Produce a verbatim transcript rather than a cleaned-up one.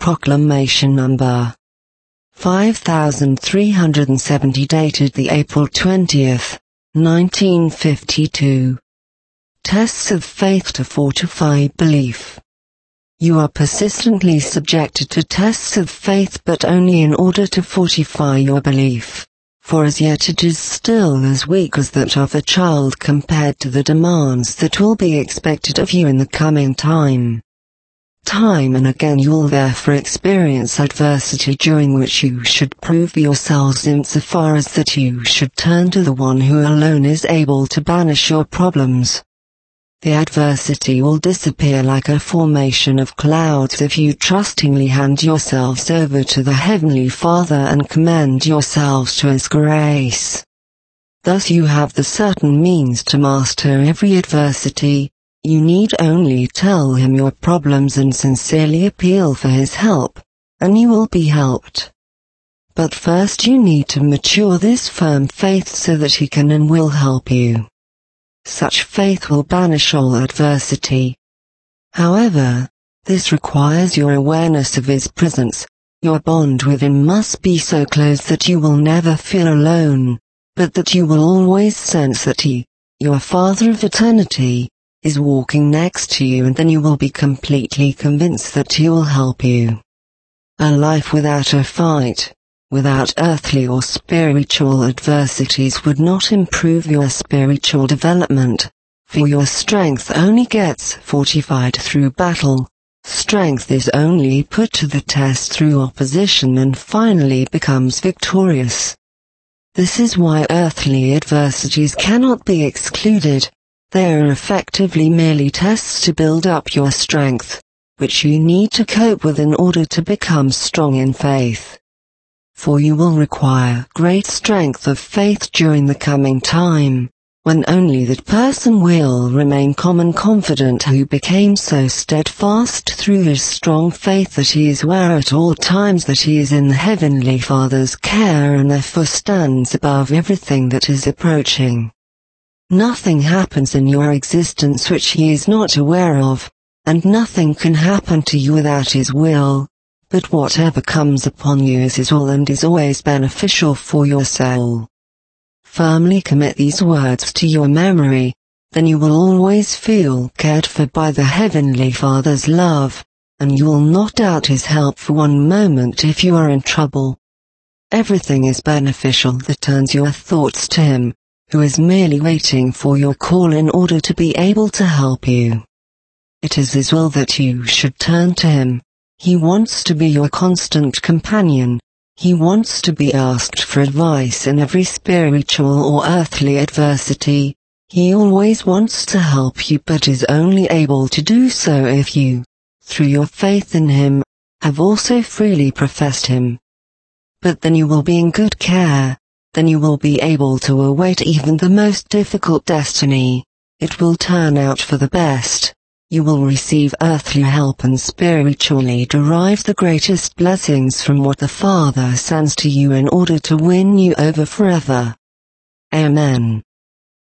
Proclamation Number five thousand three hundred seventy, dated the April twentieth, nineteen fifty-two. Tests of faith to fortify belief. You are persistently subjected to tests of faith, but only in order to fortify your belief, for as yet it is still as weak as that of a child compared to the demands that will be expected of you in the coming time. Time and again you will therefore experience adversity, during which you should prove yourselves insofar as that you should turn to the one who alone is able to banish your problems. The adversity will disappear like a formation of clouds if you trustingly hand yourselves over to the Heavenly Father and commend yourselves to His grace. Thus you have the certain means to master every adversity. You need only tell Him your problems and sincerely appeal for His help, and you will be helped. But first you need to mature this firm faith so that He can and will help you. Such faith will banish all adversity. However, this requires your awareness of His presence. Your bond with Him must be so close that you will never feel alone, but that you will always sense that He, your Father of eternity, is walking next to you, and then you will be completely convinced that He will help you. A life without a fight, without earthly or spiritual adversities, would not improve your spiritual development, for your strength only gets fortified through battle. Strength is only put to the test through opposition and finally becomes victorious. This is why earthly adversities cannot be excluded. They are effectively merely tests to build up your strength, which you need to cope with in order to become strong in faith. For you will require great strength of faith during the coming time, when only that person will remain calm and confident who became so steadfast through his strong faith that he is aware at all times that he is in the Heavenly Father's care and therefore stands above everything that is approaching. Nothing happens in your existence which He is not aware of, and nothing can happen to you without His will, but whatever comes upon you is His will and is always beneficial for your soul. Firmly commit these words to your memory, then you will always feel cared for by the Heavenly Father's love, and you will not doubt His help for one moment if you are in trouble. Everything is beneficial that turns your thoughts to Him, who is merely waiting for your call in order to be able to help you. It is His will that you should turn to Him. He wants to be your constant companion. He wants to be asked for advice in every spiritual or earthly adversity. He always wants to help you, but is only able to do so if you, through your faith in Him, have also freely professed Him. But then you will be in good care. Then you will be able to await even the most difficult destiny. It will turn out for the best. You will receive earthly help and spiritually derive the greatest blessings from what the Father sends to you in order to win you over forever. Amen.